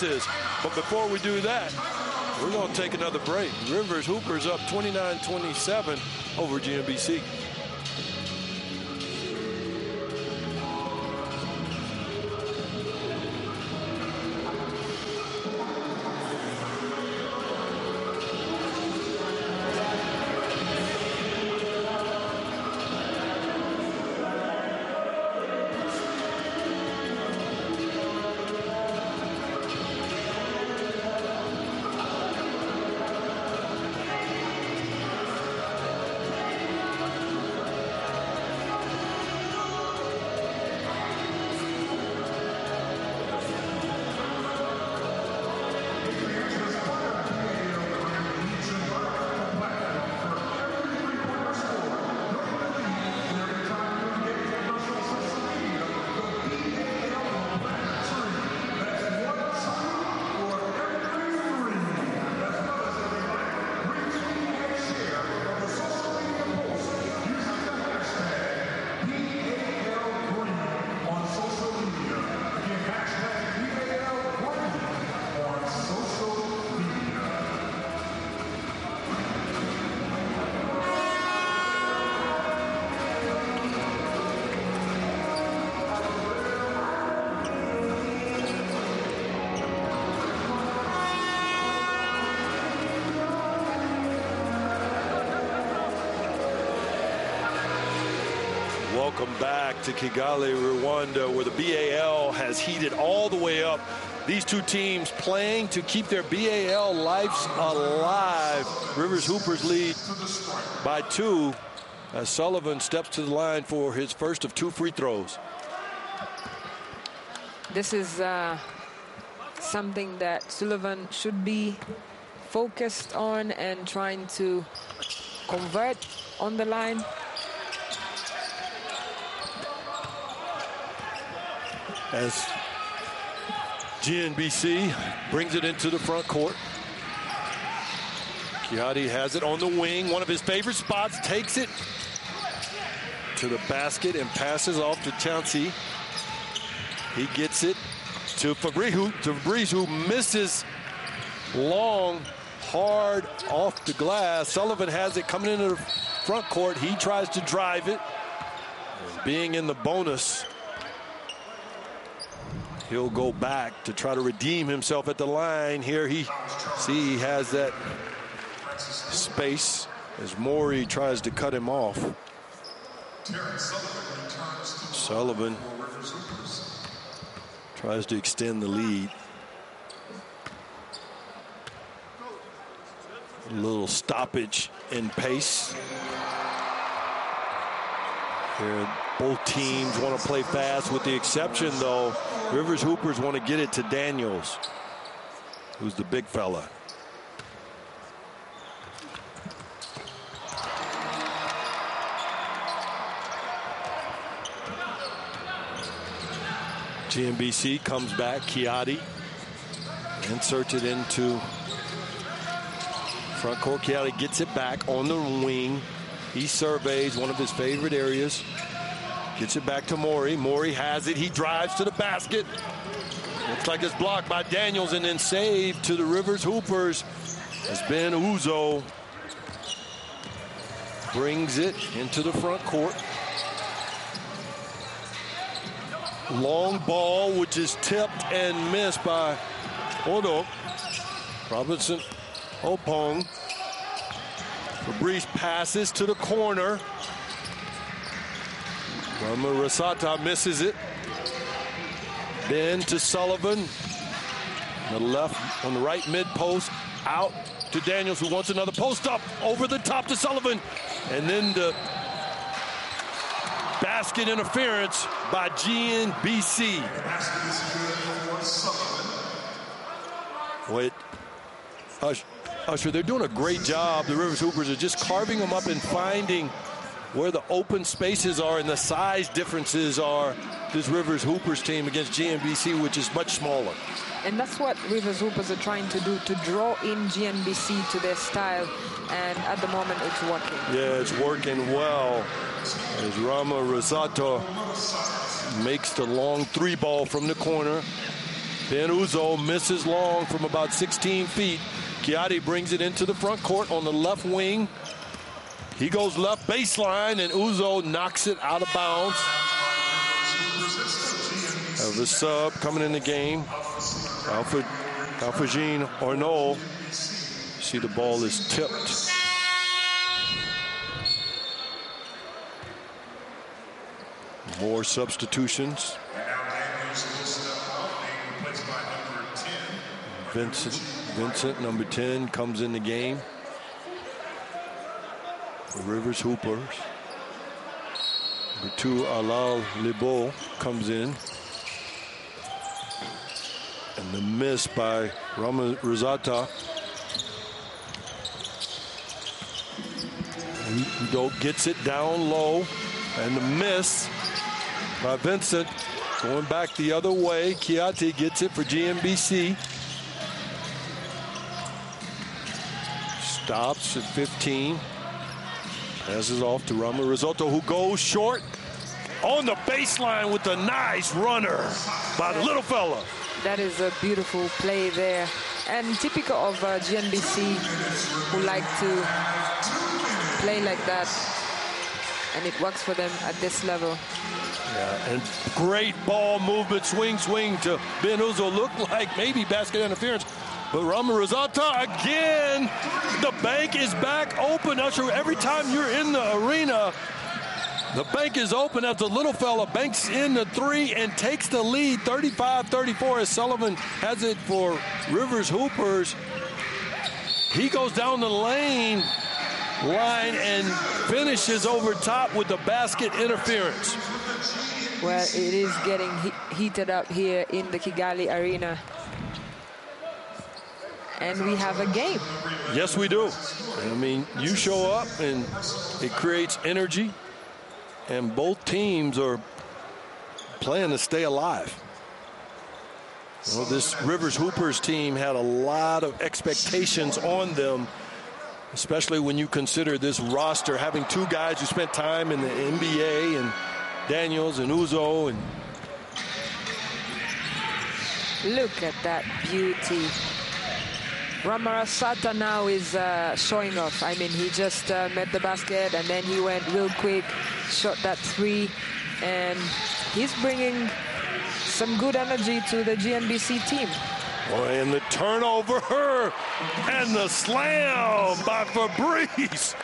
is. But before we do that, we're going to take another break. Rivers Hoopers up 29-27 over GMBC. Welcome back to Kigali, Rwanda, where the BAL has heated all the way up. These two teams playing to keep their BAL lives alive. Rivers Hoopers lead by 2 as Sullivan steps to the line for his first of 2 free throws. This is something that Sullivan should be focused on and trying to convert on the line. As GNBC brings it into the front court. Kiadi has it on the wing, one of his favorite spots, takes it to the basket and passes off to Chauncey. He gets it to Fabrice, who misses long, hard off the glass. Sullivan has it coming into the front court. He tries to drive it. And being in the bonus, he'll go back to try to redeem himself at the line. Here he has that space as Morey tries to cut him off. Sullivan tries to extend the lead. A little stoppage in pace. Here, both teams want to play fast, with the exception, though, Rivers Hoopers want to get it to Daniels, who's the big fella. GMBC comes back. Kiadi inserts it into front court. Kiadi gets it back on the wing. He surveys one of his favorite areas. Gets it back to Morey. Morey has it. He drives to the basket. Looks like it's blocked by Daniels, and then saved to the Rivers Hoopers as Ben Uzo brings it into the front court. Long ball, which is tipped and missed by Odo. Robinson Opong. Fabrice passes to the corner. Rama Rasata misses it. Then to Sullivan. The left on the right mid post. Out to Daniels, who wants another post up. Over the top to Sullivan. And then the basket interference by GNBC. Wait. Usher, they're doing a great job. The Rivers Hoopers are just carving them up and finding where the open spaces are and the size differences are. This Rivers Hoopers team against GNBC, which is much smaller. And that's what Rivers Hoopers are trying to do, to draw in GNBC to their style. And at the moment, it's working. Yeah, it's working well. As Rama Rosato makes the long 3 ball from the corner. Ben Uzo misses long from about 16 feet. Kiati brings it into the front court on the left wing. He goes left baseline, and Uzo knocks it out of bounds. Have a sub coming in the game. Alfred-Jean Arnault. See, the ball is tipped. More substitutions. Vincent, number 10, comes in the game. The Rivers Hoopers. Number 2, Alal Libo comes in. And the miss by Rama Rosata. Udo gets it down low. And the miss by Vincent. Going back the other way. Kiati gets it for GMBC. Stops at 15. Passes off to Rama Risotto, who goes short on the baseline with a nice runner by the little fella. That is a beautiful play there. And typical of GNBC, who like to play like that. And it works for them at this level. Yeah, and great ball movement, swing to Ben Uzo. Looked like maybe basket interference. But Rama Rosata again. The bank is back open, Usher. Every time you're in the arena, the bank is open as the little fella banks in the three and takes the lead 35-34 as Sullivan has it for Rivers Hoopers. He goes down the line and finishes over top with the basket interference. Well, it is getting heated up here in the Kigali Arena. And we have a game. Yes, we do. I mean, you show up and it creates energy, and both teams are playing to stay alive. You know, this Rivers Hoopers team had a lot of expectations on them, especially when you consider this roster having two guys who spent time in the NBA, and Daniels and Uzo. And look at that beauty. Rama Rosata now is showing off. I mean, he just met the basket and then he went real quick, shot that three, and he's bringing some good energy to the GNBC team. Boy, and the turnover and the slam by Fabrice.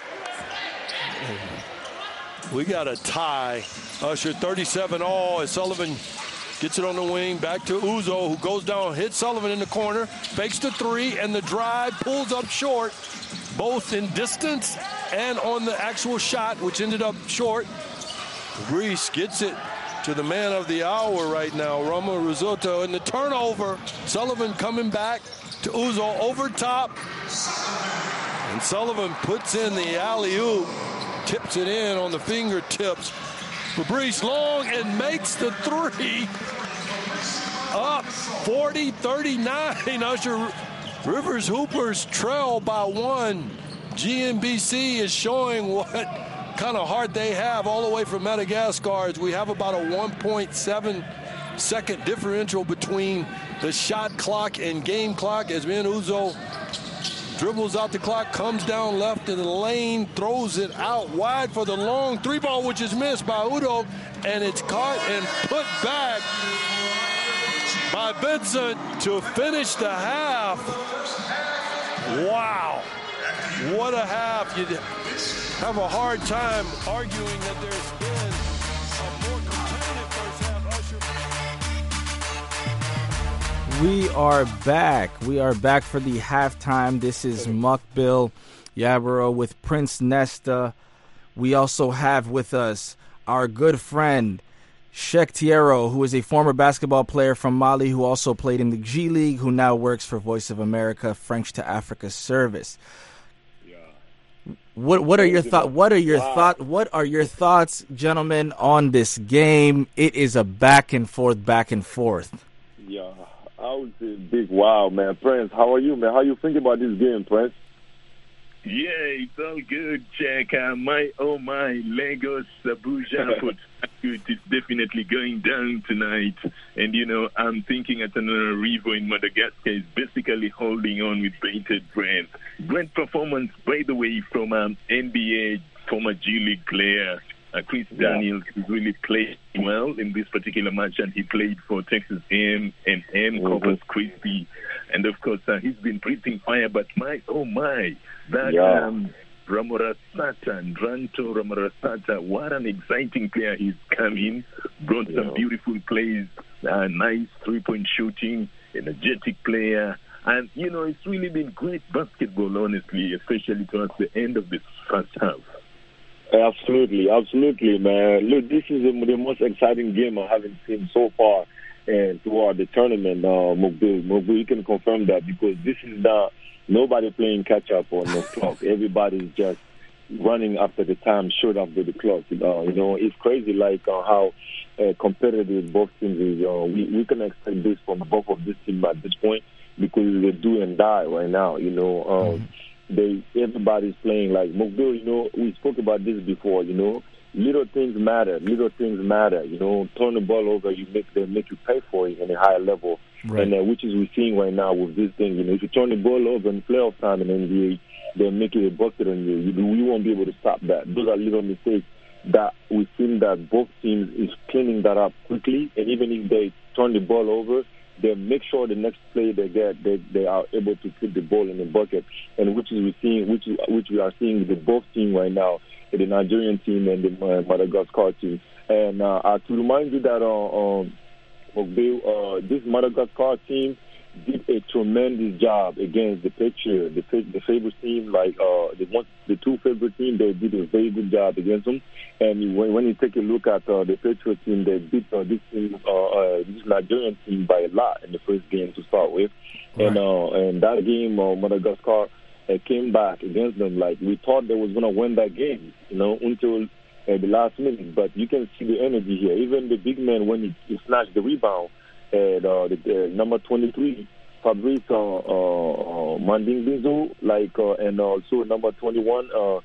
We got a tie. Usher 37 all as Sullivan gets it on the wing, back to Uzo, who goes down, hits Sullivan in the corner, fakes the three, and the drive, pulls up short, both in distance and on the actual shot, which ended up short. Fabrice gets it to the man of the hour right now, Rama Risotto, and the turnover. Sullivan coming back to Uzo over top. And Sullivan puts in the alley-oop, tips it in on the fingertips. Fabrice long and makes the three. Up 40-39. Usher, Rivers Hoopers trail by one. GNBC is showing what kind of heart they have all the way from Madagascar. We have about a 1.7 second differential between the shot clock and game clock as Ben Uzo dribbles out the clock, comes down left in the lane, throws it out wide for the long three ball, which is missed by Udo, and it's caught and put back by Vincent to finish the half. Wow. What a half. You'd have a hard time arguing that there's been a more competitive first half, Usher. We are back. We are back for the halftime. This is Mukbil Yabaro with Prince Nesta. We also have with us our good friend Sheikh Tiero, who is a former basketball player from Mali who also played in the G League, who now works for Voice of America French to Africa service. What are your thoughts? What are your thoughts, gentlemen, on this game? It is a back and forth. Yeah, I would say big wow, man. Prince, how are you, man? How you think about this game, Prince? Yeah, it's all good, Jack. My Lagos Abuja for good is definitely going down tonight. And, I'm thinking Antananarivo in Madagascar is basically holding on with bated breath. Great performance, by the way, from NBA former G League player Chris Daniels. He really played well in this particular match, and he played for Texas A&M, Corpus Christi. And, of course, he's been breathing fire. But, Ranto Ramarasata, what an exciting player he's come in, brought some beautiful plays, nice three-point shooting, energetic player. And, it's really been great basketball, honestly, especially towards the end of this first half. Absolutely, man. Look, this is the most exciting game I haven't seen so far throughout the tournament, Mokbil. You can confirm that, because this is not nobody playing catch-up on the clock. Everybody's just running after the time, short after the clock. It's crazy, like how competitive both teams is. We can expect this from both of these teams at this point, because they're do and die right now. Everybody's playing like Mokbil. We spoke about this before. Little things matter. Turn the ball over, they make you pay for it in a higher level. Right. And which is we're seeing right now with this thing. If you turn the ball over in playoff time in NBA, they'll make it a bucket on you. We won't be able to stop that. Those are little mistakes that we've seen that both teams is cleaning that up quickly. And even if they turn the ball over, they make sure the next play they get, they are able to put the ball in the bucket. And which we are seeing the both team right now, the Nigerian team and the Madagascar team. And to remind you that this Madagascar team did a tremendous job against the Patriots, the favorite team, like the two favorite teams. They did a very good job against them. And when you take a look at the Patriots team, they beat this Nigerian team by a lot in the first game to start with. Right. And that game, Madagascar came back against them. Like, we thought they was going to win that game, until the last minute. But you can see the energy here. Even the big man, when he snatched the rebound, the number 23, Fabrice Mandingizo, and also number 21,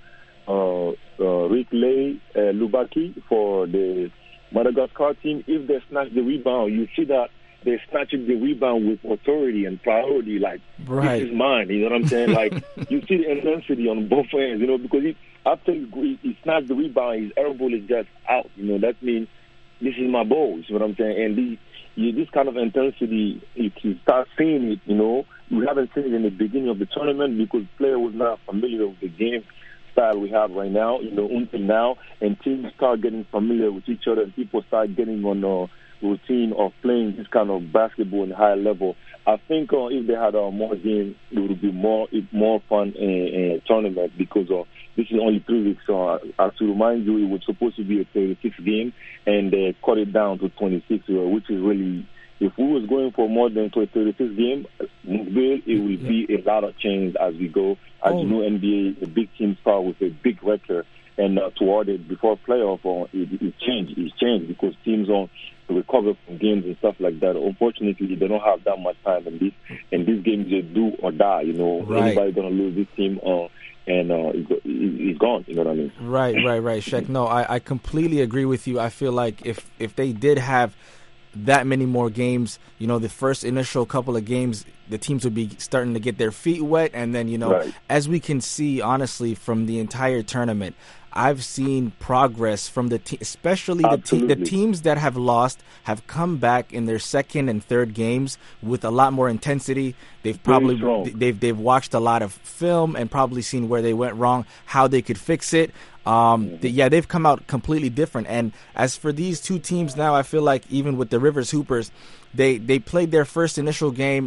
Rick Lay Lubaki for the Madagascar team. If they snatch the rebound, you see that they snatching the rebound with authority and priority, like, right. This is mine, you know what I'm saying? Like, you see the intensity on both ends, because after he snatched the rebound, his air ball is just out, that means this is my ball, you know what I'm saying? And this kind of intensity, if you start seeing it, we haven't seen it in the beginning of the tournament, because player was not familiar with the game style we have right now, until now, and teams start getting familiar with each other, and people start getting on routine of playing this kind of basketball in higher level. I think if they had more games, it would be more fun in tournament, because this is only 3 weeks. So to remind you, it was supposed to be a 36 game, and they cut it down to 26, which is really, if we was going for more than 36 game, it will be a lot of change as we go. As you know, NBA, the big teams start with a big record, and toward it before playoff, it changed because teams recover from games and stuff like that. Unfortunately, they don't have that much time in this. And these games, they do or die. Right. Anybody's gonna lose this team, and he's gone. You know what I mean? Right, Sheck. No, I completely agree with you. I feel like if they did have that many more games, the first initial couple of games, the teams would be starting to get their feet wet, and then right. As we can see, honestly, from the entire tournament, I've seen progress from the team, especially the teams that have lost have come back in their second and third games with a lot more intensity. They've probably they've watched a lot of film and probably seen where they went wrong, how they could fix it. They've come out completely different. And as for these two teams now, I feel like even with the Rivers Hoopers, they played their first initial game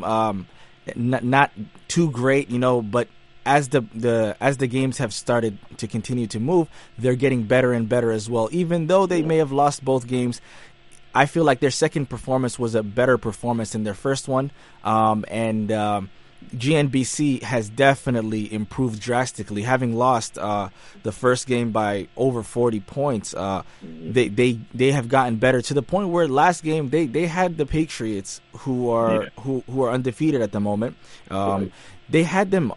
not too great, but as the games have started to continue to move, they're getting better and better as well. Even though they may have lost both games, I feel like their second performance was a better performance than their first one. GNBC has definitely improved drastically. Having lost the first game by over 40 points, they have gotten better to the point where last game they had the Patriots, who are undefeated at the moment. They had them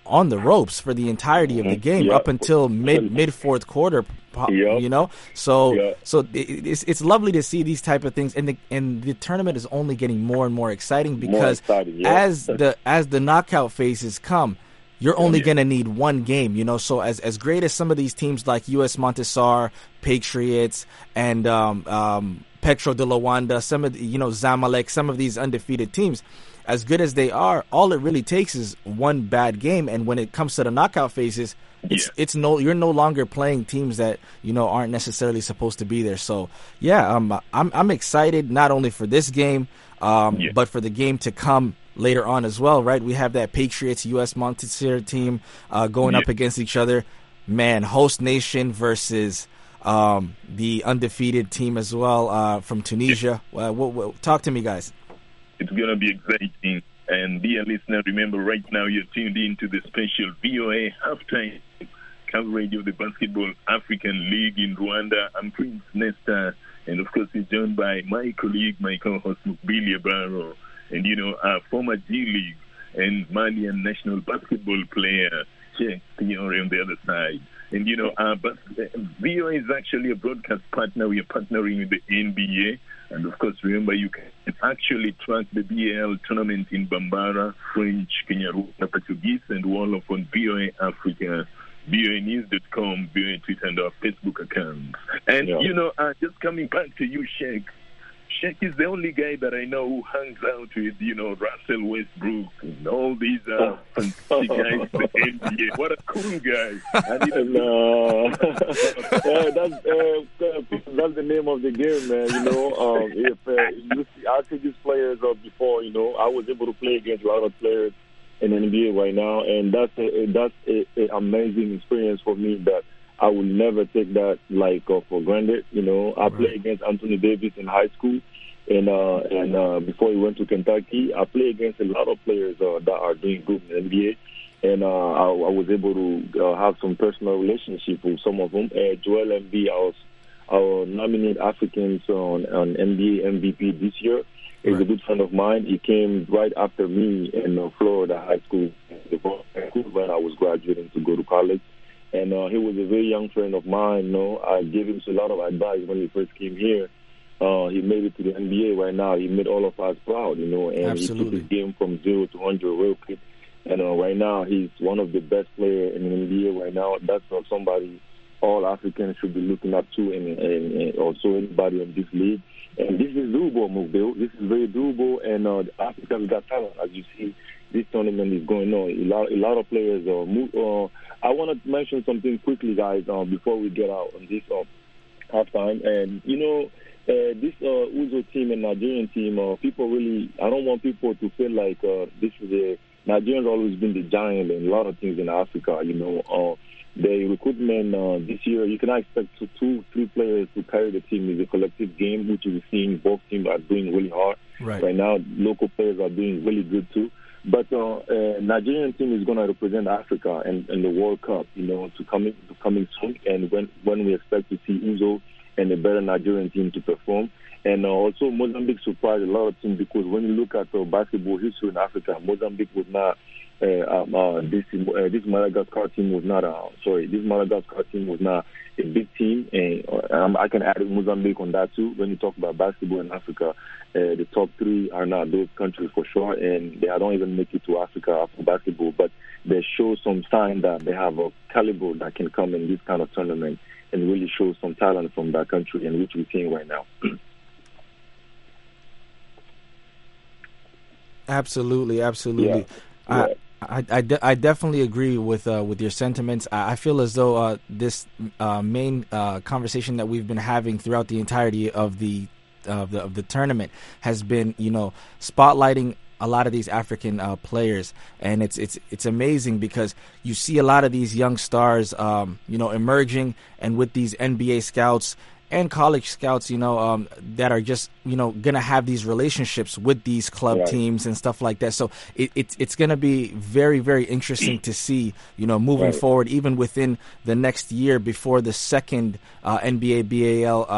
on the ropes for the entirety of the game up until mid fourth quarter. You know, so it's lovely to see these type of things, and the tournament is only getting more and more exciting because as the knockout phases come, you're only going to need one game, you know. So as great as some of these teams like US Montessar, Patriots, and Petro de Luanda, some of Zamalek, some of these undefeated teams, as good as they are, all it really takes is one bad game, and when it comes to the knockout phases, you're no longer playing teams that aren't necessarily supposed to be there. So I'm excited not only for this game, but for the game to come later on as well. Right, we have that Patriots US Montessor team going up against each other. Man, host nation versus the undefeated team as well from Tunisia. Talk to me, guys. It's going to be exciting. And dear listener, remember right now you're tuned in to the special VOA halftime coverage of the Basketball African League in Rwanda. I'm Prince Nesta, and of course we're joined by my colleague, my co-host Mukbili Barrow, and our former G-League and Malian national basketball player, Cheikh Tignore on the other side. And VOA is actually a broadcast partner. We are partnering with the NBA. And of course, remember, you can actually track the BAL tournament in Bambara, French, Kenya-Rwanda, Portuguese, and Wolof on VOA Africa, voanews.com, VOA Twitter, and our Facebook accounts. And, just coming back to you, Sheikh. Sheikh is the only guy that I know who hangs out with, Russell Westbrook and all these fantastic guys in the NBA. What a cool guy. That's the name of the game, man. If you see, I see these players before, I was able to play against a lot of players in the NBA right now, and that's an amazing experience for me that I will never take that for granted. I played against Anthony Davis in high school, and before he went to Kentucky, I played against a lot of players that are doing good in the NBA, and I was able to have some personal relationship with some of them. Joel Embiid, our nominated Africans on NBA MVP this year, is a good friend of mine. He came right after me in Florida high school when I was graduating to go to college. And he was a very young friend of mine. I gave him a lot of advice when he first came here. He made it to the NBA right now. He made all of us proud, and Absolutely. He took his game from 0 to 100 real quick. And right now, he's one of the best players in the NBA right now. That's not somebody all Africans should be looking up to, and also anybody in this league. And this is doable, Mukbil. This is very doable, and Africa's got talent. As you see, this tournament is going on. A lot of players I want to mention something quickly, guys, before we get out on this halftime. And, this Uzo team and Nigerian team, people really, I don't want people to feel like this is Nigerians always been the giant in a lot of things in Africa, The recruitment this year, you cannot expect 2-3 players to carry the team. It's a collective game, which is seeing both teams are doing really hard. Right now, local players are doing really good, too. But Nigerian team is going to represent Africa in the World Cup, to coming soon. And when we expect to see Uzo and a better Nigerian team to perform. And also Mozambique surprised a lot of teams because when you look at basketball history in Africa, Mozambique was not this Madagascar team was not this Madagascar team was not a big team, and I can add Mozambique on that too. When you talk about basketball in Africa, the top 3 are not those countries for sure, and they don't even make it to Africa for basketball, but they show some sign that they have a caliber that can come in this kind of tournament and really show some talent from that country, and which we're seeing right now. Absolutely. Yeah. I definitely agree with your sentiments. I feel as though this main conversation that we've been having throughout the entirety of the tournament has been, spotlighting a lot of these African players, and it's amazing because you see a lot of these young stars, emerging, and with these NBA scouts and college scouts, that are just, gonna have these relationships with these club teams and stuff like that. So it's gonna be very, very interesting to see, moving forward, even within the next year before the second NBA BAL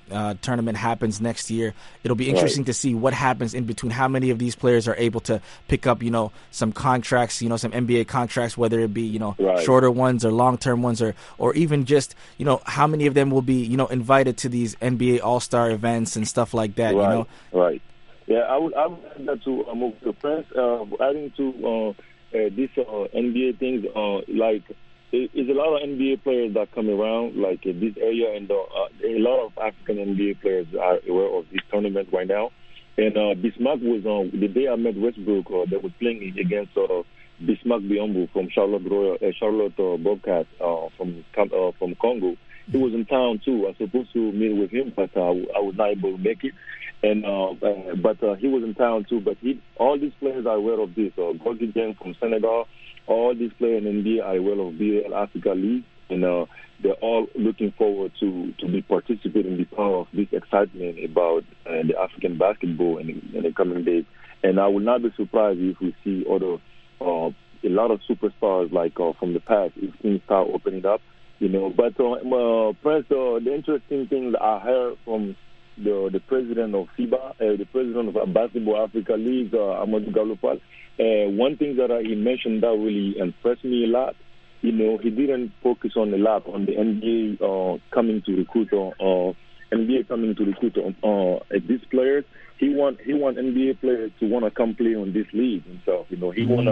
tournament happens next year. It'll be interesting to see what happens in between, how many of these players are able to pick up, some contracts, some NBA contracts, whether it be, shorter ones or long-term ones, or even just, how many of them will be, invited to these NBA All-Star events and stuff like that, Right. Yeah, I would add that to the friends, adding to this NBA things, there's a lot of NBA players that come around, like this area, and a lot of African NBA players are aware of this tournament right now. And Bismack was the day I met Westbrook. They were playing against Bismack Biyombo from Charlotte Bobcats from Congo. He was in town too. I was supposed to meet with him, but I was not able to make it. And but he was in town too. But all these players are aware of this. Gorgui Dieng from Senegal. All these players in NBA are aware of BAL Africa League, and they're all looking forward to be participating, be part of this excitement about the African basketball in the coming days. And I will not be surprised if we see a lot of superstars like from the past if things start opening up, But Prince, the interesting thing that I heard from the president of FIBA, the president of Basketball Africa League, Amadou Galopal. One thing that he mentioned that really impressed me a lot, he didn't focus on a lot on the NBA coming to recruit these players. He want NBA players to want to come play on this league himself. He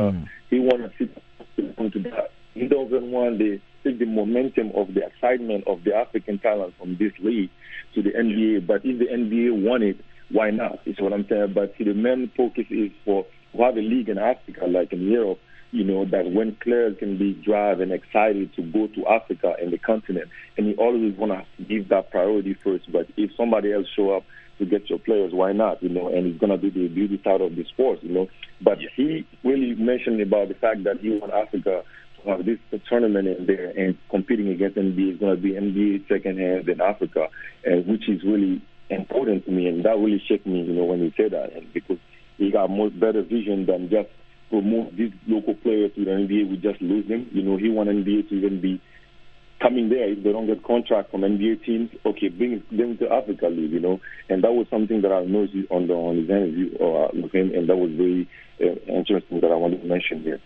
wanna sit into that. He doesn't want to take the momentum of the excitement of the African talent from this league to the NBA. But if the NBA want it, why not? Is what I'm saying. But the main focus is for have a league in Africa, like in Europe, that when players can be drive and excited to go to Africa and the continent, and you always want to give that priority first. But if somebody else show up to get your players, why not? And it's going to be the beauty side of the sport, But he really mentioned about the fact that he wants Africa to have this tournament in there and competing against NBA is going to be NBA second hand in Africa, which is really important to me. And that really shook me, when he said that, and because he got much better vision than just promote these local players to the NBA. We just lose them. He want NBA to even be coming there. If they don't get contract from NBA teams, okay, bring them to Africa League, And that was something that I noticed on his interview with him, and that was very interesting that I wanted to mention here.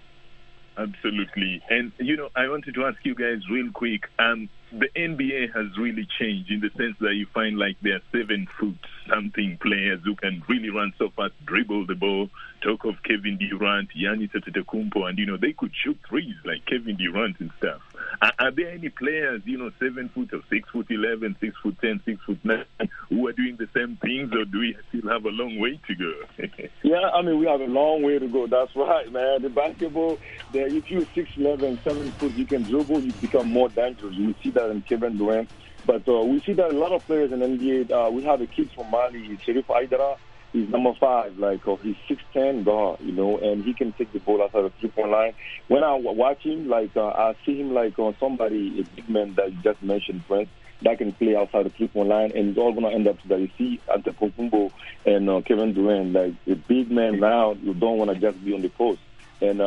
Absolutely. And, I wanted to ask you guys real quick, the NBA has really changed in the sense that you find like there are 7-foot-something players who can really run so fast, dribble the ball. Talk of Kevin Durant, Giannis Antetokounmpo, and, they could shoot threes like Kevin Durant and stuff. Are there any players, 7 foot or 6'11", 6'10", 6'9", who are doing the same things, or do we still have a long way to go? Yeah, we have a long way to go. That's right, man. The basketball, if you're 6'11", 7 foot, you can dribble, you become more dangerous. We see that in Kevin Durant. But we see that a lot of players in NBA, we have a kid from Mali, Sherif Aidara. He's number 5, he's 6'10", guard, and he can take the ball outside the three-point line. When I watch him, I see him somebody, a big man that you just mentioned, Prince, that can play outside the three-point line, and it's all going to end up to that. You see Antetokounmpo and Kevin Durant, a big man now, you don't want to just be on the post. And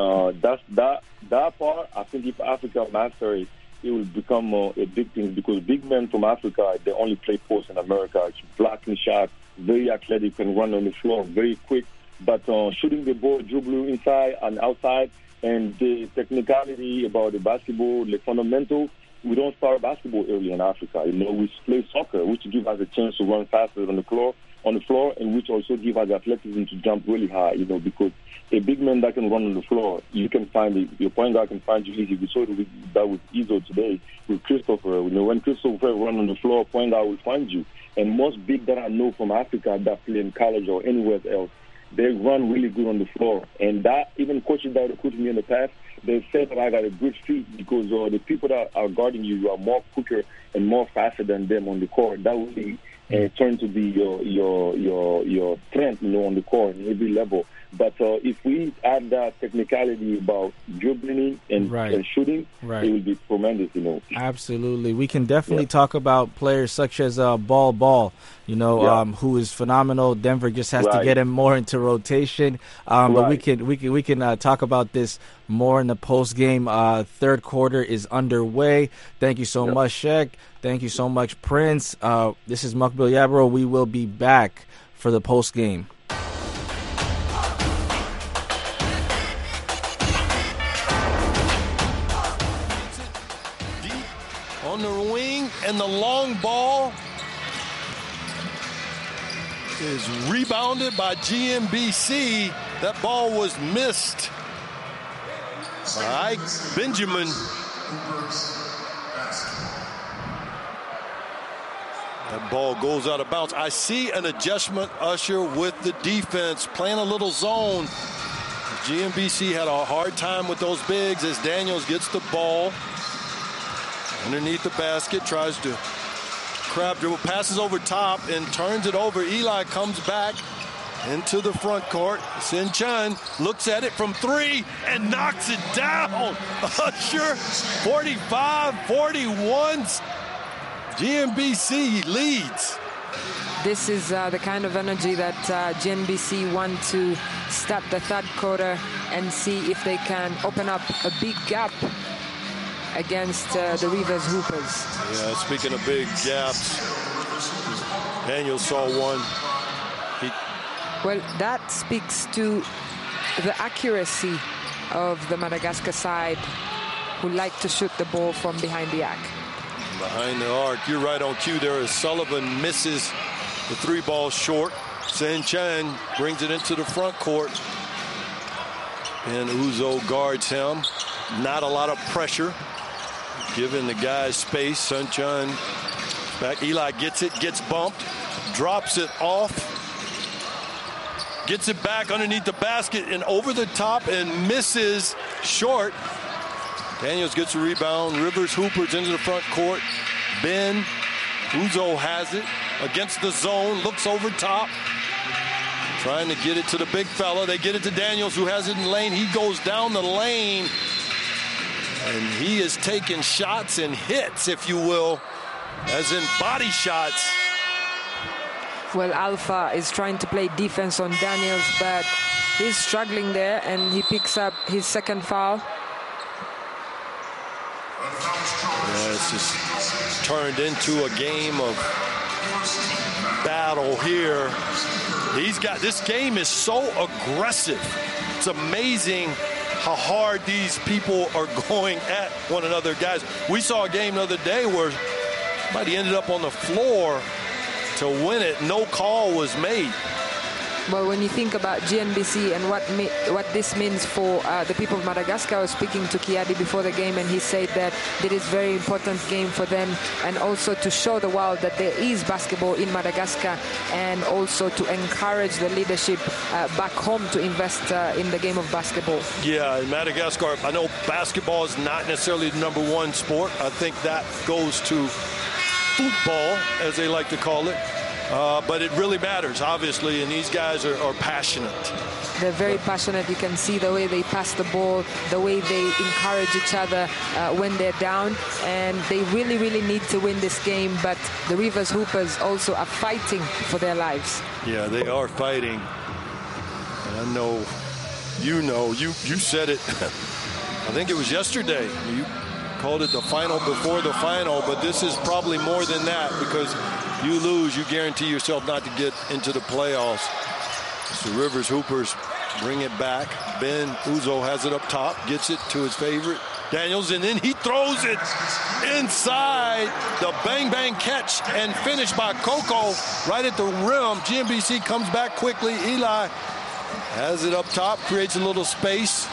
that part, I think if Africa master it, it will become a big thing, because big men from Africa, they only play post in America. It's blocking shots, very athletic, can run on the floor, very quick. But shooting the ball, dribbling inside and outside, and the technicality about the basketball, the fundamental, we don't start basketball early in Africa. We play soccer, which gives us a chance to run faster on the floor, and which also gives us athleticism to jump really high, because a big man that can run on the floor, you can find it. Your point guard can find you easy. We saw that with Izzo today, with Christopher. When Christopher run on the floor, point guard will find you. And most big that I know from Africa that play in college or anywhere else, they run really good on the floor. And that, even coaches that recruited me in the past, they said that I got a good feet, because the people that are guarding you are more quicker and more faster than them on the court. That will be turn to be your strength, on the court in every level. But if we add that technicality about dribbling and shooting, it will be tremendous, Absolutely. We can definitely talk about players such as Ball, who is phenomenal. Denver just has to get him more into rotation. But we can talk about this more in the post game. Third quarter is underway. Thank you so much, Sheck. Thank you so much, Prince. This is Mukbil Yabaro. We will be back for the post game. On the wing, and the long ball is rebounded by GMBC. That ball was missed by Benjamin. That ball goes out of bounds. I see an adjustment, Usher, with the defense playing a little zone. GMBC had a hard time with those bigs as Daniels gets the ball underneath the basket, tries to crab dribble, passes over top and turns it over. Eli comes back into the front court. Sin-Chun looks at it from three and knocks it down. Usher, 45-41. GMBC leads. This is the kind of energy that GMBC want to start the third quarter and see if they can open up a big gap against the Rivers Hoopers. Yeah, speaking of big gaps, Daniel saw one. Well, that speaks to the accuracy of the Madagascar side, who like to shoot the ball from behind the arc. Behind the arc, you're right on cue there as Sullivan misses the three ball short. Sin-Chun brings it into the front court, and Uzo guards him. Not a lot of pressure, giving the guys space. Sin-Chun back. Eli gets it, gets bumped, drops it off, gets it back underneath the basket and over the top and misses short. Daniels gets a rebound. Rivers Hoopers into the front court. Ben Uzo has it against the zone, looks over top, trying to get it to the big fella. They get it to Daniels, who has it in the lane. He goes down the lane, and he is taking shots and hits, if you will, as in body shots. Well, Alpha is trying to play defense on Daniels, but he's struggling there, and he picks up his second foul. Yeah, it's just turned into a game of battle here. This game is so aggressive. It's amazing how hard these people are going at one another. Guys, we saw a game the other day where somebody ended up on the floor to win it. No call was made. Well, when you think about GNBC and what this means for the people of Madagascar, I was speaking to Kiadi before the game, and he said that it is a very important game for them, and also to show the world that there is basketball in Madagascar, and also to encourage the leadership back home to invest in the game of basketball. Yeah, in Madagascar, I know basketball is not necessarily the number one sport. I think that goes to football, as they like to call it. But it really matters, obviously, and these guys are passionate. They're very passionate. You can see the way they pass the ball, the way they encourage each other when they're down, and they really, really need to win this game. But the Rivers Hoopers also are fighting for their lives. Yeah, they are fighting. And I know, you said it. I think it was yesterday. You called it the final before the final, but this is probably more than that, because you lose, you guarantee yourself not to get into the playoffs. So Rivers Hoopers bring it back. Ben Uzo has it up top, gets it to his favorite, Daniels, and then he throws it inside. The bang-bang catch and finish by Coco right at the rim. GMBC comes back quickly. Eli has it up top, creates a little space.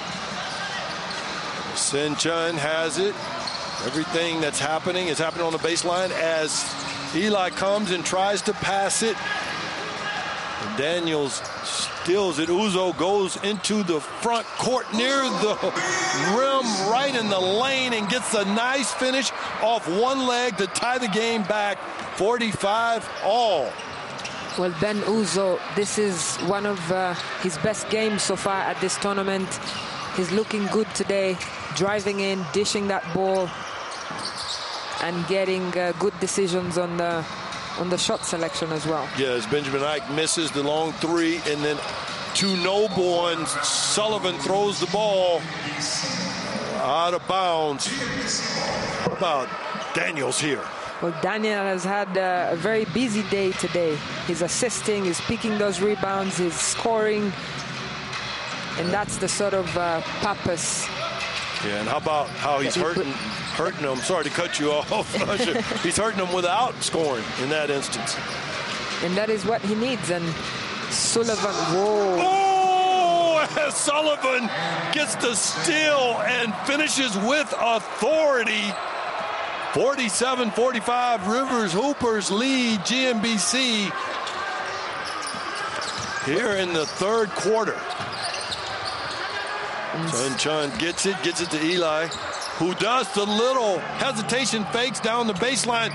Sin-Chun has it. Everything that's happening is happening on the baseline as Eli comes and tries to pass it. And Daniels steals it. Uzo goes into the front court near the rim, right in the lane, and gets a nice finish off one leg to tie the game back. 45 all. Well, Ben Uzo, this is one of his best games so far at this tournament. He's looking good today, driving in, dishing that ball, and getting good decisions on the shot selection as well. Yes, Benjamin Ike misses the long three, and then to no ones, Sullivan throws the ball out of bounds. What about Daniels here? Well, Daniel has had a very busy day today. He's assisting, he's picking those rebounds, he's scoring, and that's the sort of purpose. Yeah, and how about how he's hurting them? Sorry to cut you off. He's hurting them without scoring in that instance. And that is what he needs. And Sullivan, whoa. Oh, Sullivan gets the steal and finishes with authority. 47-45, Rivers Hoopers lead GMBC here in the third quarter. Chun gets it to Eli, who does the little hesitation fakes down the baseline.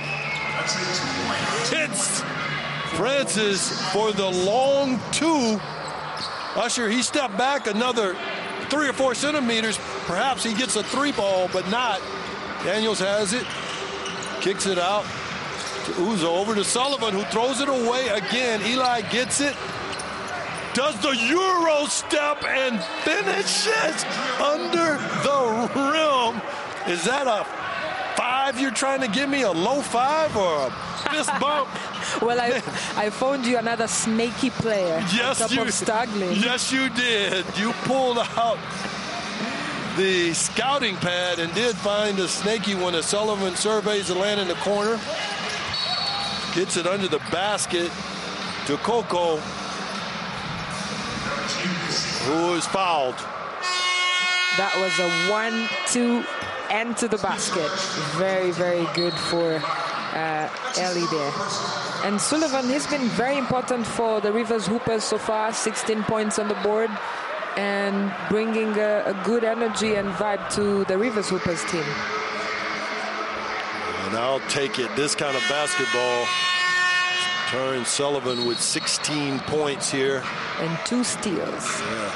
Hits Francis for the long two. Usher, he stepped back another 3 or 4 centimeters. Perhaps he gets a 3 ball, but not. Daniels has it. Kicks it out to Uzo, over to Sullivan, who throws it away again. Eli gets it, does the Euro step and finishes under the rim. Is that a 5 you're trying to give me, a low 5 or a fist bump? Well, I phoned you another snaky player. Yes, on top of Staglin. Yes, you did. You pulled out the scouting pad and did find a snaky one as Sullivan surveys the land in the corner. Gets it under the basket to Coco, who is fouled. That was a 1-2 and to the basket. Very, very good for Ellie there. And Sullivan, he's been very important for the Rivers Hoopers so far. 16 points on the board, and bringing a good energy and vibe to the Rivers Hoopers team. And I'll take it. This kind of basketball turns Sullivan with 16 points here. And 2 steals. Yeah.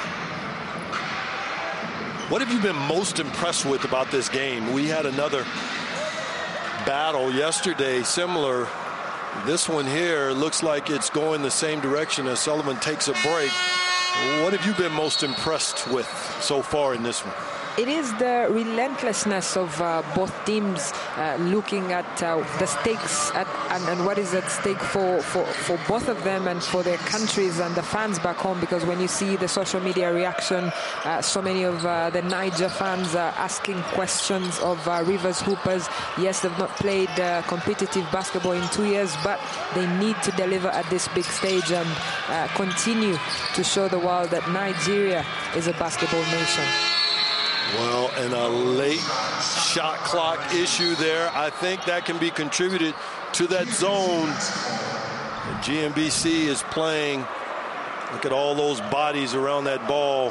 What have you been most impressed with about this game? We had another battle yesterday, similar. This one here looks like it's going the same direction as Sullivan takes a break. What have you been most impressed with so far in this one? It is the relentlessness of both teams looking at the stakes and what is at stake for both of them and for their countries and the fans back home. Because when you see the social media reaction, so many of the Niger fans are asking questions of Rivers Hoopers. Yes, they've not played competitive basketball in 2 years, but they need to deliver at this big stage and continue to show the world that Nigeria is a basketball nation. Well, and a late shot clock issue there. I think that can be contributed to that zone. And GMBC is playing. Look at all those bodies around that ball.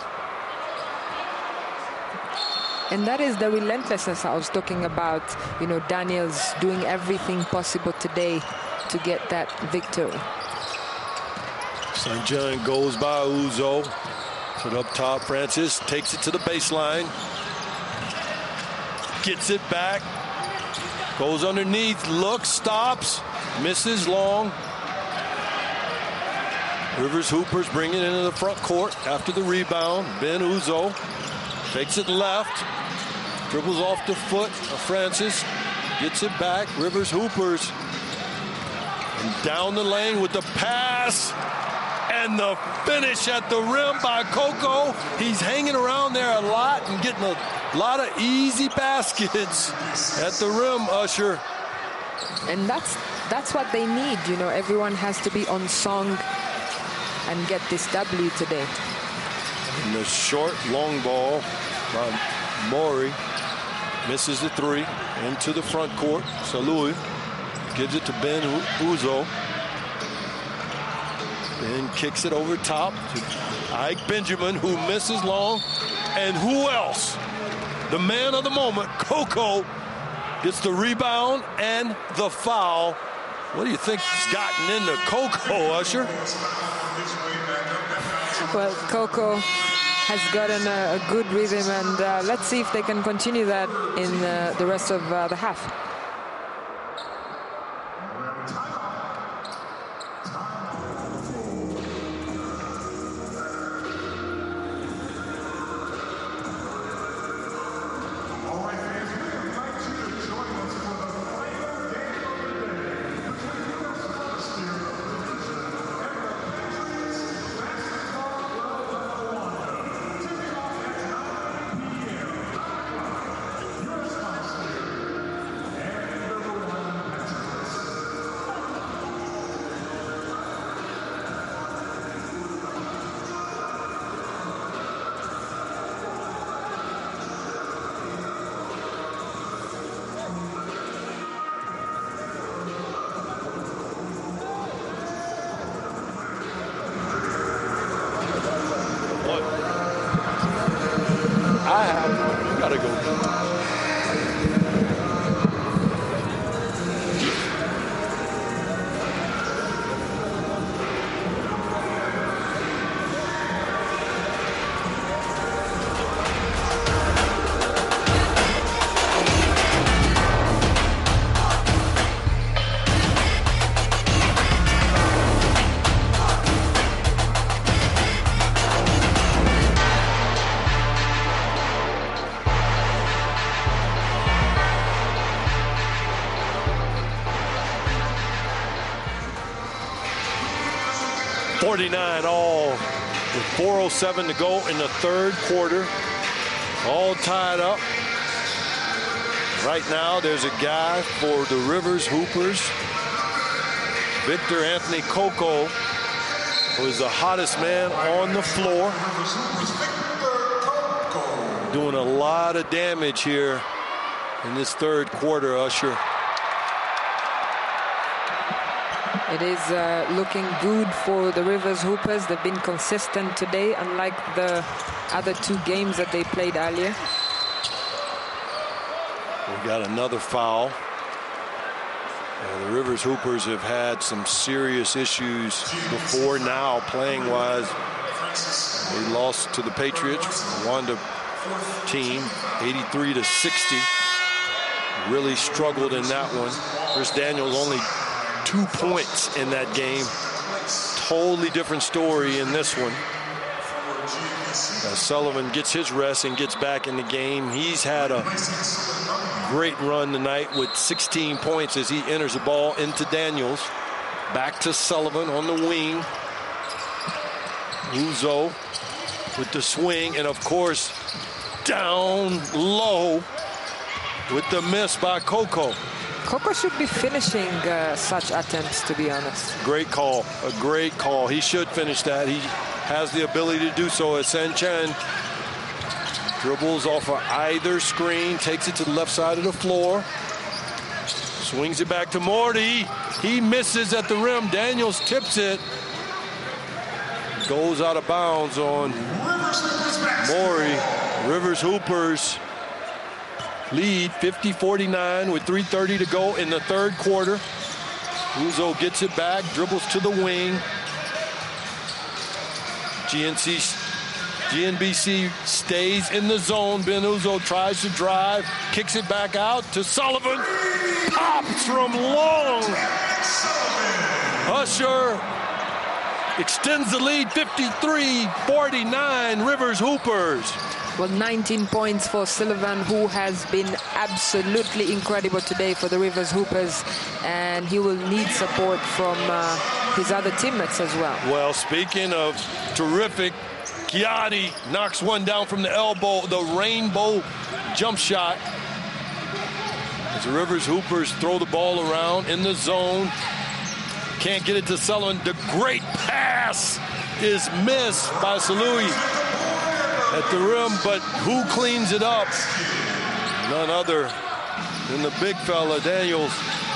And that is the relentlessness I was talking about. You know, Daniels doing everything possible today to get that victory. St. John goes by Uzo. Put up top, Francis takes it to the baseline. Gets it back. Goes underneath, looks, stops, misses long. Rivers Hoopers bring it into the front court after the rebound. Ben Uzo takes it left. Dribbles off the foot of Francis. Gets it back. Rivers Hoopers. And down the lane with the pass. And the finish at the rim by Coco. He's hanging around there a lot and getting a lot of easy baskets at the rim, Usher. And that's what they need. You know, everyone has to be on song and get this W today. And the short, long ball by Maury. Misses the 3 into the front court. Salui gives it to Ben Uzo. Then kicks it over top to Ike Benjamin, who misses long. And who else? The man of the moment, Coco, gets the rebound and the foul. What do you think has gotten into Coco, Usher? Well, Coco has gotten a good rhythm, and let's see if they can continue that in the rest of the half. You gotta go. .49 all with 4:07 to go in the third quarter. All tied up. Right now, there's a guy for the Rivers Hoopers, Victor Anthony Coco, who is the hottest man on the floor. Doing a lot of damage here in this third quarter, Usher. It is looking good for the Rivers Hoopers. They've been consistent today, unlike the other two games that they played earlier. We got another foul. The Rivers Hoopers have had some serious issues before now, playing-wise. They lost to the Patriots, Wanda team, 83-60. Really struggled in that one. Chris Daniels only 2 points in that game. Totally different story in this one. Sullivan gets his rest and gets back in the game. He's had a great run tonight with 16 points as he enters the ball into Daniels. Back to Sullivan on the wing. Uzo with the swing, and of course down low with the miss by Coco. Coco should be finishing such attempts, to be honest. Great call. A great call. He should finish that. He has the ability to do so as Sanchen dribbles off of either screen, takes it to the left side of the floor, swings it back to Morty. He misses at the rim. Daniels tips it. Goes out of bounds on Morey. Rivers Hoopers lead 50-49 with 3:30 to go in the third quarter. Uzo gets it back, dribbles to the wing. GNBC stays in the zone. Ben Uzo tries to drive, kicks it back out to Sullivan. Pops from long. Usher extends the lead, 53-49, Rivers Hoopers. Well, 19 points for Sullivan, who has been absolutely incredible today for the Rivers Hoopers, and he will need support from his other teammates as well. Well, speaking of terrific, Kiadi knocks one down from the elbow, the rainbow jump shot. As the Rivers Hoopers throw the ball around in the zone. Can't get it to Sullivan. The great pass is missed by Salui at the rim, but who cleans it up? None other than the big fella, Daniels.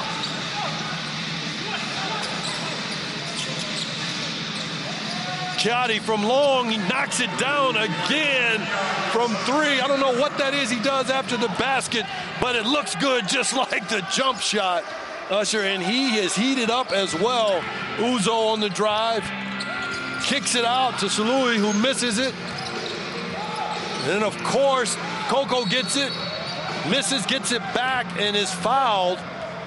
Kiadi from long, he knocks it down again from three. I don't know what that is he does after the basket, but it looks good, just like the jump shot. Usher, and he is heated up as well. Uzo on the drive. Kicks it out to Salui, who misses it. And then, of course, Coco gets it, misses, gets it back, and is fouled.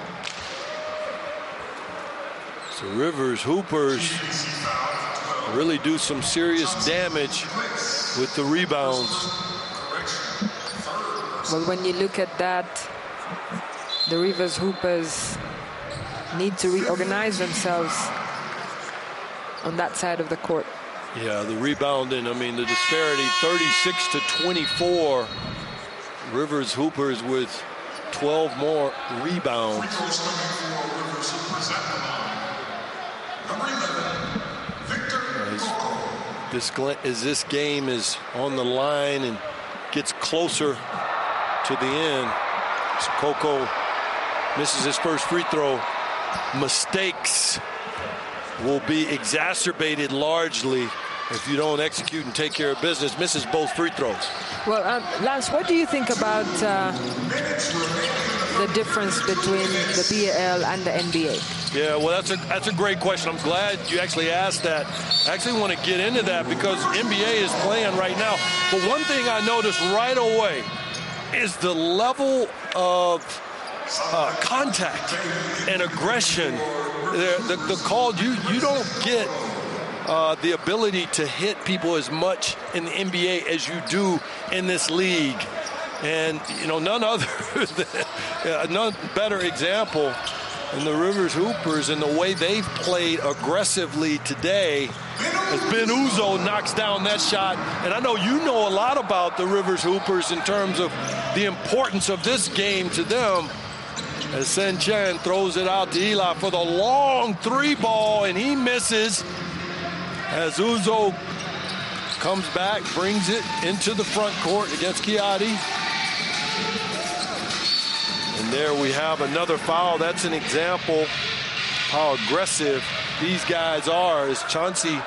So Rivers Hoopers really do some serious damage with the rebounds. Well, when you look at that, the Rivers Hoopers need to reorganize themselves on that side of the court. Yeah, the rebounding, I mean, the disparity, 36 to 24. Rivers Hoopers with 12 more rebounds. As this game is on the line and gets closer to the end, so Coco misses his first free throw. Mistakes will be exacerbated largely if you don't execute and take care of business. Misses both free throws. Well, Lance, what do you think about the difference between the BAL and the NBA? Yeah, well, that's a great question. I'm glad you actually asked that. I actually want to get into that because NBA is playing right now. But one thing I noticed right away is the level of contact and aggression. The call, you don't get the ability to hit people as much in the NBA as you do in this league. And, you know, none better example than the Rivers Hoopers and the way they've played aggressively today as Ben Uzo knocks down that shot. And I know you know a lot about the Rivers Hoopers in terms of the importance of this game to them. As Sen Chen throws it out to Eli for the long three ball, and he misses. As Uzo comes back, brings it into the front court against Kiadi. And there we have another foul. That's an example how aggressive these guys are as Chauncey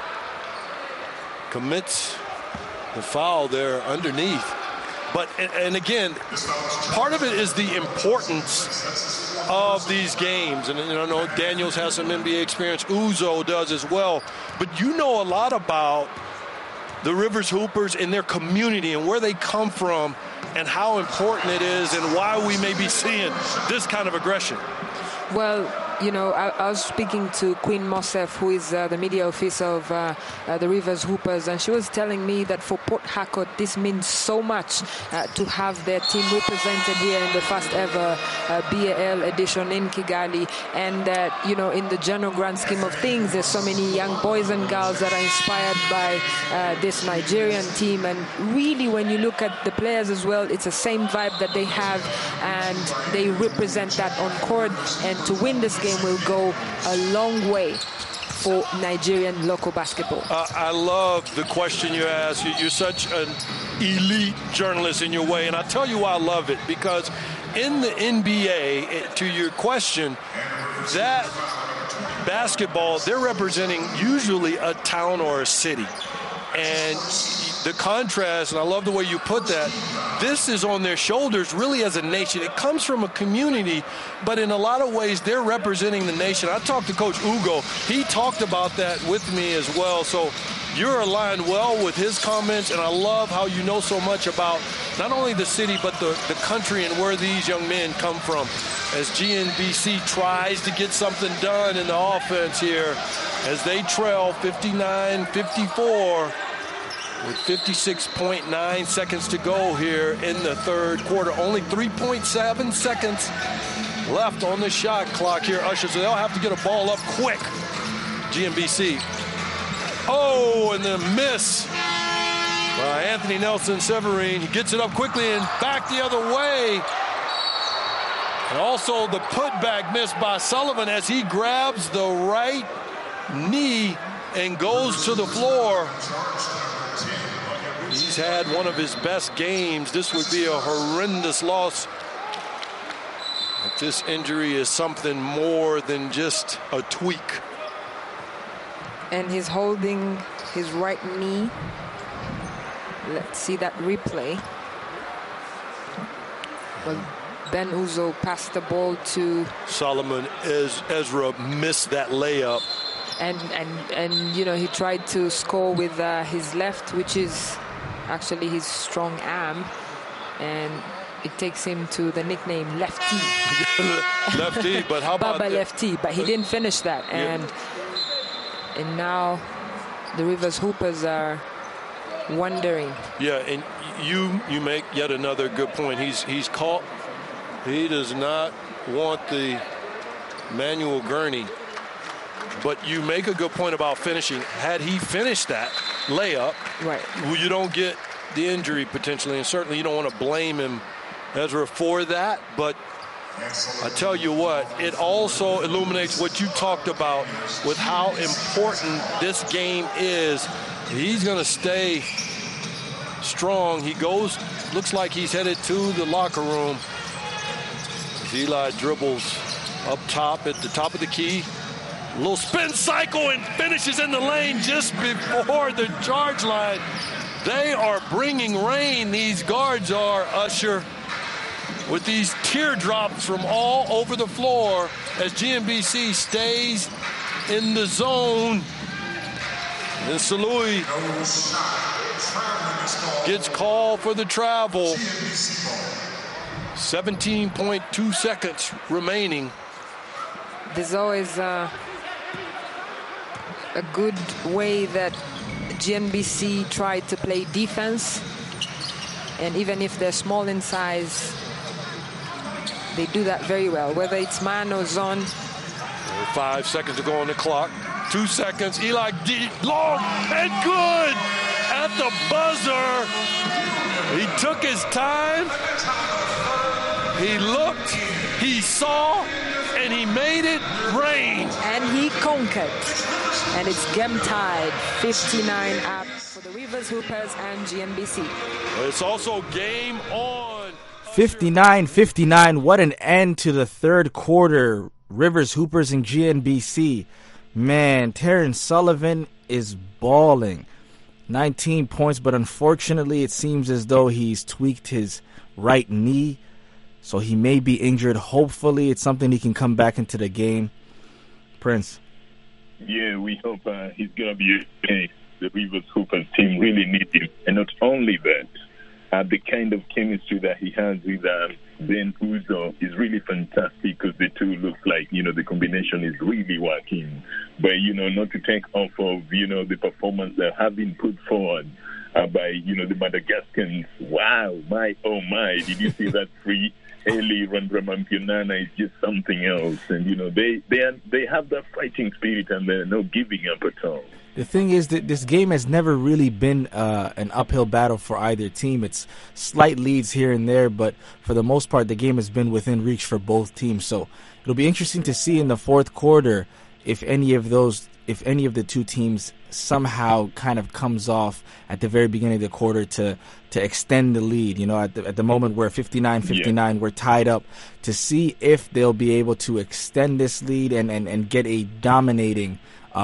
commits the foul there underneath. But, and again, part of it is the importance of these games. And I know Daniels has some NBA experience. Uzo does as well. But you know a lot about the Rivers Hoopers and their community and where they come from and how important it is and why we may be seeing this kind of aggression. Well, you know, I was speaking to Queen Mosef, who is the media officer of the Rivers Hoopers, and she was telling me that for Port Harcourt, this means so much to have their team represented here in the first ever BAL edition in Kigali. And that, you know, in the general grand scheme of things, there's so many young boys and girls that are inspired by this Nigerian team. And really, when you look at the players as well, it's the same vibe that they have, and they represent that on court. And to win this game will go a long way for Nigerian local basketball. I love the question you asked. You're such an elite journalist in your way, and I'll tell you why I love it. Because in the NBA, to your question, that basketball, they're representing usually a town or a city. And the contrast, and I love the way you put that, this is on their shoulders really as a nation. It comes from a community, but in a lot of ways, they're representing the nation. I talked to Coach Ugo. He talked about that with me as well. So you're aligned well with his comments, and I love how you know so much about not only the city, but the country and where these young men come from. As GNBC tries to get something done in the offense here, as they trail 59-54, with 56.9 seconds to go here in the third quarter. Only 3.7 seconds left on the shot clock here, Usher, so they'll have to get a ball up quick. GNBC. Oh, and the miss by Anthony Nelson Severine. He gets it up quickly and back the other way. And also the putback miss by Sullivan as he grabs the right knee and goes to the floor. He's had one of his best games. This would be a horrendous loss. But this injury is something more than just a tweak. And he's holding his right knee. Let's see that replay. Well, Ben Uzo passed the ball to Solomon. Ezra missed that layup. And you know, he tried to score with his left, which is actually his strong arm, and it takes him to the nickname Lefty. Lefty, but how about Baba Lefty? But he didn't finish that, and now the Rivers Hoopers are wondering. Yeah, and you make yet another good point. He's caught. He does not want the Manuel Gurney. But you make a good point about finishing. Had he finished that layup, right, well, you don't get the injury potentially, and certainly you don't want to blame him, Ezra, for that. But I tell you what, it also illuminates what you talked about with how important this game is. He's going to stay strong. He goes, looks like he's headed to the locker room. Eli dribbles up top at the top of the key. A little spin cycle and finishes in the lane just before the charge line. They are bringing rain. These guards are, Usher, with these teardrops from all over the floor as GMBC stays in the zone. And Salui gets called for the travel. 17.2 seconds remaining. There's always a good way that GNBC tried to play defense, and even if they're small in size, they do that very well, whether it's man or zone. 5 seconds to go on the clock. 2 seconds. Eli long and good at the buzzer. He took his time. He looked. He saw. And he made it rain. And he conquered. And it's game tied, 59 up for the Rivers Hoopers and GNBC. It's also game on. 59-59. What an end to the third quarter. Rivers Hoopers and GNBC. Man, Terrence Sullivan is balling. 19 points, but unfortunately it seems as though he's tweaked his right knee. So he may be injured. Hopefully it's something he can come back into the game. Prince. Yeah, we hope he's going to be okay. The Rivers Hoopers team really need him. And not only that, the kind of chemistry that he has with Ben Uzo is really fantastic because the two look like, the combination is really working. But, not to take off of, the performance that have been put forward by, the Madagascans. Wow, oh my, did you see that free? Eli Randramampionana is just something else, and they have that fighting spirit, and they're not giving up at all. The thing is that this game has never really been an uphill battle for either team. It's slight leads here and there, but for the most part, the game has been within reach for both teams. So it'll be interesting to see in the fourth quarter if any of the two teams somehow kind of comes off at the very beginning of the quarter to extend the lead. At the moment we're 59-59, we're tied up, to see if they'll be able to extend this lead and get a dominating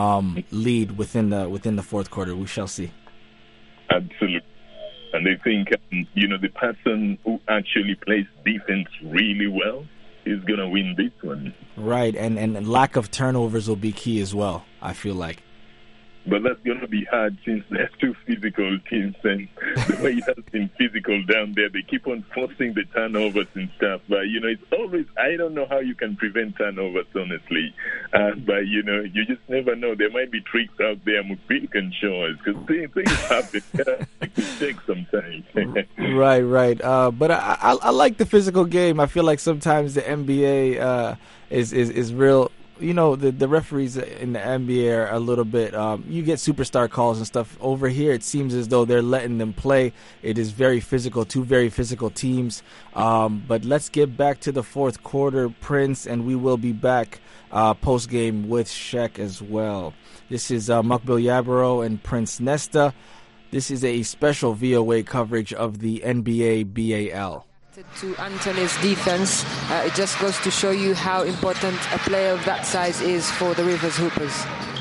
lead within the fourth quarter. We shall see. Absolutely. And I think the person who actually plays defense really well is going to win this one. Right, and lack of turnovers will be key as well, I feel like. But that's going to be hard since they're two physical teams, and the way it has been physical down there, they keep on forcing the turnovers and stuff. But, it's always, I don't know how you can prevent turnovers, honestly. But, you just never know. There might be tricks out there Mukbil can show us, because things happen. It could take some time. Right. But I like the physical game. I feel like sometimes the NBA is real. The referees in the NBA are a little bit, you get superstar calls and stuff. Over here, it seems as though they're letting them play. It is very physical, two very physical teams. But let's get back to the fourth quarter, Prince, and we will be back post-game with Sheck as well. This is Mukbil Yabaro and Prince Nesta. This is a special VOA coverage of the NBA BAL. To Anthony's defense, it just goes to show you how important a player of that size is for the Rivers Hoopers.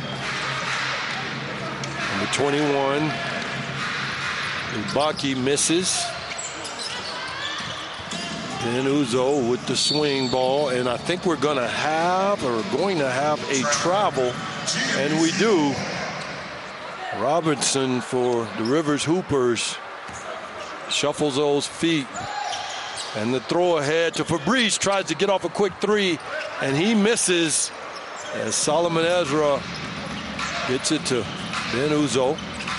Number 21, Ibaki misses. Ben Uzoh with the swing ball, and I think we're going to have a travel, and we do. Robinson for the Rivers Hoopers shuffles those feet, and the throw ahead to Fabrice, tries to get off a quick three, and he misses as Solomon Ezra gets it to Ben Uzoh.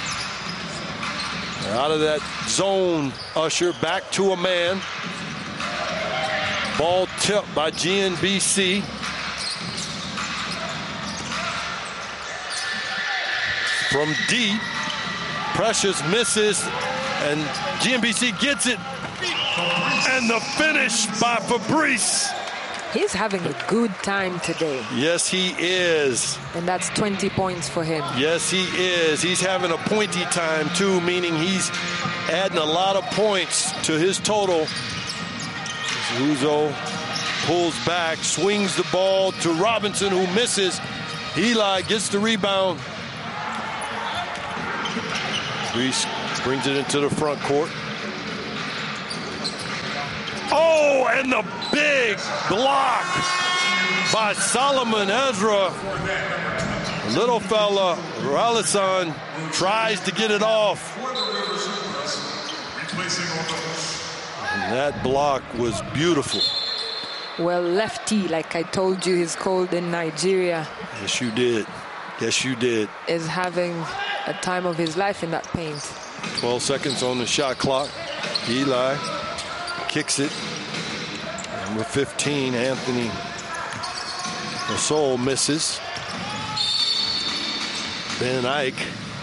Out of that zone, Usher, back to a man. Ball tipped by GNBC. From deep, Precious misses, and GNBC gets it. And the finish by Fabrice. He's having a good time today. Yes, he is. And that's 20 points for him. Yes, he is. He's having a pointy time, too, meaning he's adding a lot of points to his total. Uzoh pulls back, swings the ball to Robinson, who misses. Eli gets the rebound. Reese brings it into the front court. Oh, and the big block by Solomon Ezra. Little fella, Rallison, tries to get it off. And that block was beautiful. Well, lefty, like I told you, he's called in Nigeria. Yes, you did. Yes, you did. Is having a time of his life in that paint. 12 seconds on the shot clock. Eli kicks it. Number 15, Anthony Masol misses. Ben Ike.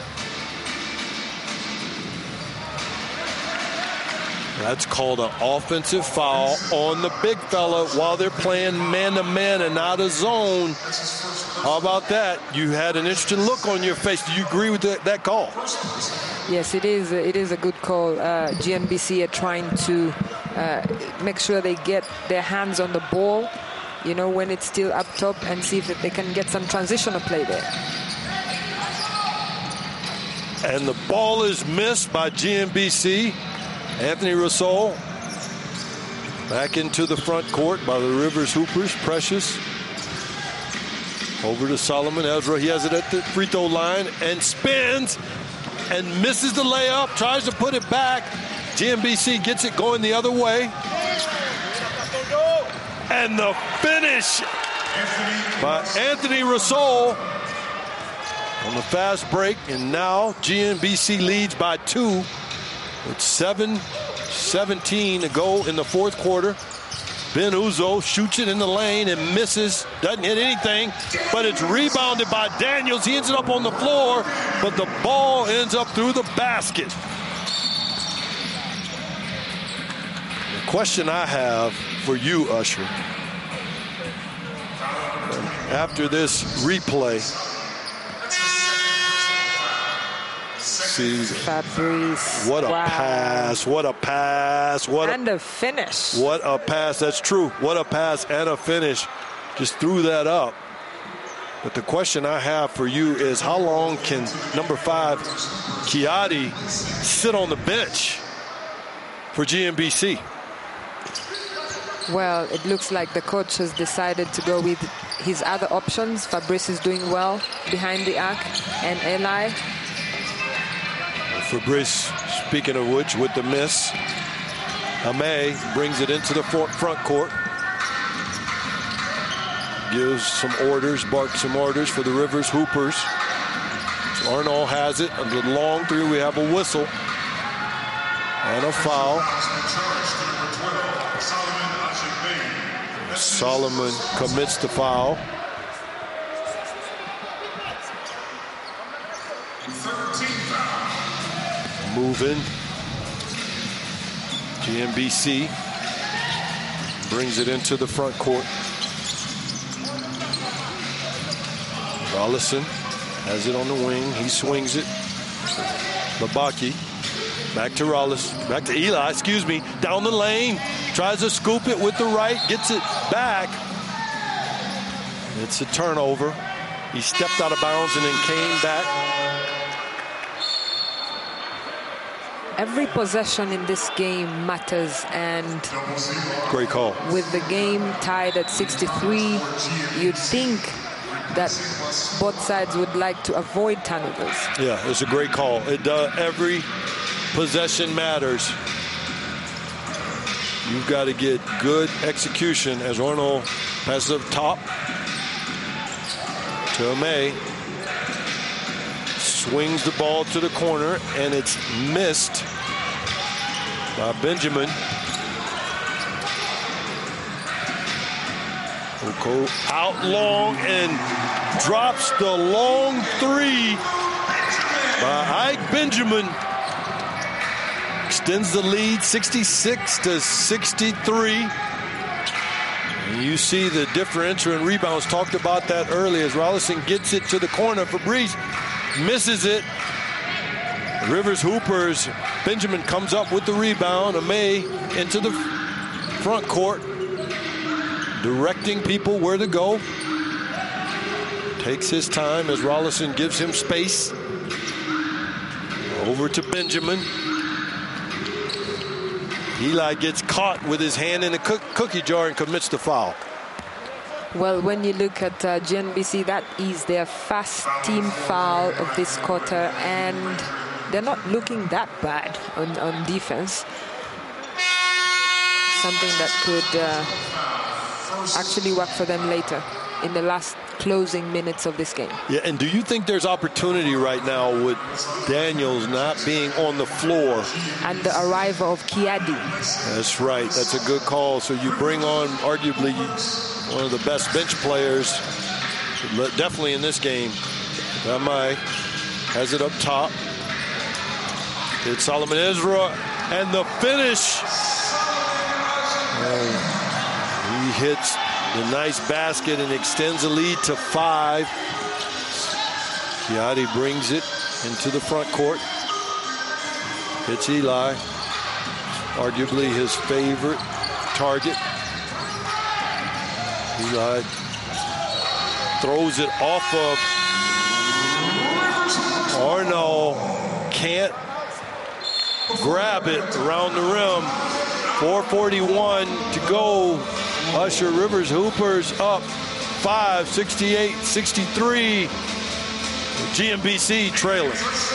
That's called an offensive foul on the big fella while they're playing man-to-man and out of zone. How about that? You had an interesting look on your face. Do you agree with that call? Yes, it is. It is a good call. GNBC are trying to make sure they get their hands on the ball, you know, when it's still up top, and see if they can get some transitional play there. And the ball is missed by GNBC. Anthony Rousseau back into the front court by the Rivers Hoopers. Precious over to Solomon Ezra. He has it at the free throw line and spins and misses the layup, tries to put it back. GNBC gets it going the other way. And the finish by Anthony Rousseau on the fast break. And now GNBC leads by 2 with 7:17 to go in the fourth quarter. Ben Uzoh shoots it in the lane and misses, doesn't hit anything, but it's rebounded by Daniels. He ends up on the floor, but the ball ends up through the basket. The question I have for you, Usher, after this replay, Fabrice. What a pass. What a pass. And a finish. What a pass. That's true. What a pass and a finish. Just threw that up. But the question I have for you is, how long can number 5, Kiadi, sit on the bench for GNBC? Well, it looks like the coach has decided to go with his other options. Fabrice is doing well behind the arc, and Eli. Fabrice, speaking of which, with the miss. Ame brings it into the front court. Gives some orders, barks some orders for the Rivers Hoopers. So Arnold has it. Under the long three, we have a whistle. And a foul. Solomon commits the foul. Moving. GNBC brings it into the front court. Rollison has it on the wing. He swings it. Labaki back to Rollis. Back to Eli, down the lane. Tries to scoop it with the right. Gets it back. It's a turnover. He stepped out of bounds and then came back. every possession in this game matters, and great call. With the game tied at 63, you'd think that both sides would like to avoid turnovers. Yeah, it's a great call. It does. Every possession matters. You've got to get good execution as Arnold passes up top to May. Swings the ball to the corner, and it's missed by Benjamin. Will go out long and drops the long three by Ike Benjamin. Extends the lead 66-63. And you see the differential in rebounds. Talked about that earlier as Rolison gets it to the corner. Fabrice misses it. Rivers Hoopers. Benjamin comes up with the rebound. Amay into the front court, directing people where to go. Takes his time as Rolison gives him space. Over to Benjamin. Eli gets caught with his hand in a cookie jar and commits the foul. Well, when you look at GNBC, that is their first team foul of this quarter, and they're not looking that bad on defense. Something that could actually work for them later in the last closing minutes of this game. Yeah, and do you think there's opportunity right now with Daniels not being on the floor? And the arrival of Kiadi. That's right. That's a good call. So you bring on arguably one of the best bench players, definitely in this game. Amay has it up top. It's Solomon Ezra, and the finish. He hits the nice basket and extends the lead to 5. Kiadi brings it into the front court. Hits Eli, arguably his favorite target. Eli throws it off of Arnold. Can't grab it around the rim. 4:41 to go. Usher Rivers Hoopers up 5, 68-63. GNBC trailing.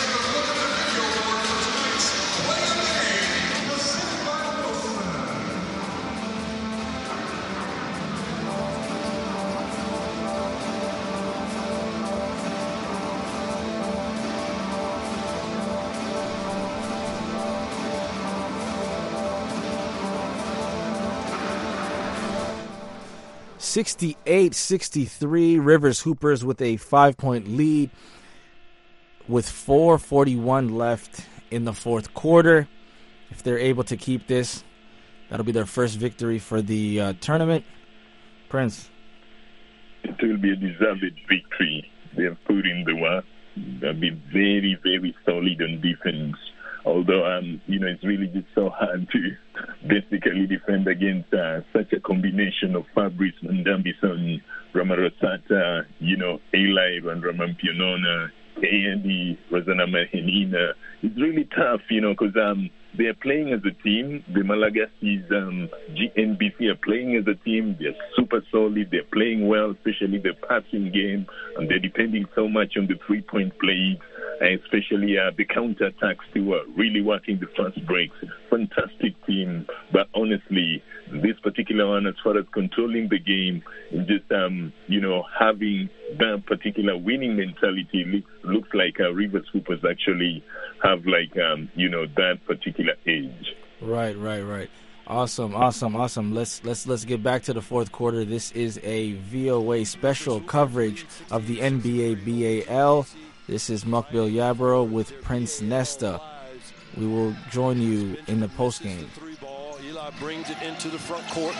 (68-63). Rivers Hoopers with a 5-point lead with 4:41 left in the fourth quarter. If they're able to keep this, that'll be their first victory for the tournament. Prince. It will be a deserved victory. They have put in the work. They'll be very, very solid on defense. Although, it's really just so hard to basically defend against such a combination of Fabrice Ndambison, Ramarosata, Eli and Ramampionona, A&E, Rosanna Mahenina. It's really tough, because they're playing as a team. The Malagasy GNBC are playing as a team. They're super solid. They're playing well, especially the passing game, and they're depending so much on the three-point play. Especially the counterattacks who were really working the fast breaks. Fantastic team. But honestly, this particular one, as far as controlling the game, just, having that particular winning mentality looks like Rivers Hoopers actually have that particular edge. Right. Awesome. Let's get back to the fourth quarter. This is a VOA special coverage of the NBA BAL. This is Mukbil Yabaro with Prince Nesta. We will join you in the postgame. Eli brings it into the front court.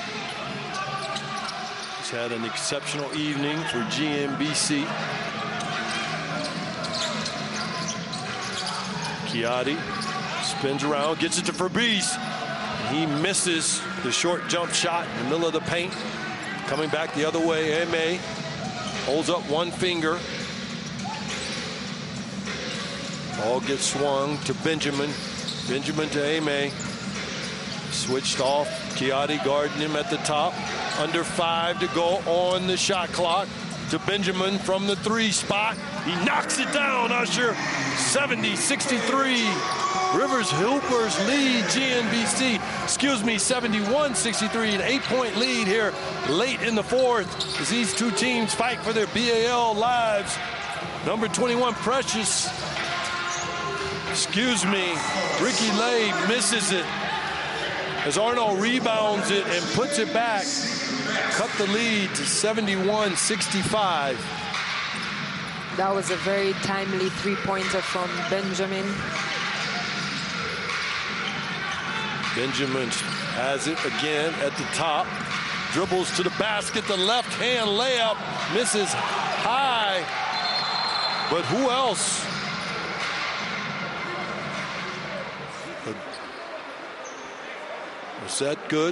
He's had an exceptional evening for GNBC. Kiadi spins around, gets it to Fabrice. He misses the short jump shot in the middle of the paint. Coming back the other way, Amay holds up one finger. Ball gets swung to Benjamin. Benjamin to Aimee. Switched off. Keyate guarding him at the top. Under 5 to go on the shot clock. To Benjamin from the 3 spot. He knocks it down, Usher. 70-63. Rivers Hoopers lead GNBC. 71-63. An 8-point lead here late in the 4th as these two teams fight for their BAL lives. Number 21, Precious. Ricky Lay misses it as Arnold rebounds it and puts it back. Cut the lead to 71-65. That was a very timely 3-pointer from Benjamin. Benjamin has it again at the top. Dribbles to the basket. The left hand layup misses high. But who else? Was that good?